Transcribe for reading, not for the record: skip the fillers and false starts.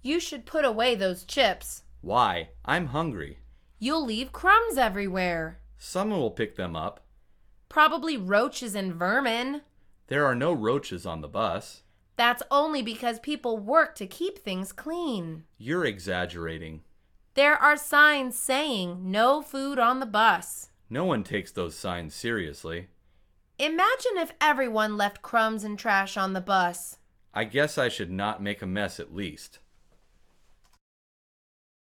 You should put away those chips. Why? I'm hungry. You'll leave crumbs everywhere. Someone will pick them up. Probably roaches and vermin. There are no roaches on the bus. That's only because people work to keep things clean. You're exaggerating. There are signs saying no food on the bus. No one takes those signs seriously. Imagine if everyone left crumbs and trash on the bus. I guess I should not make a mess at least.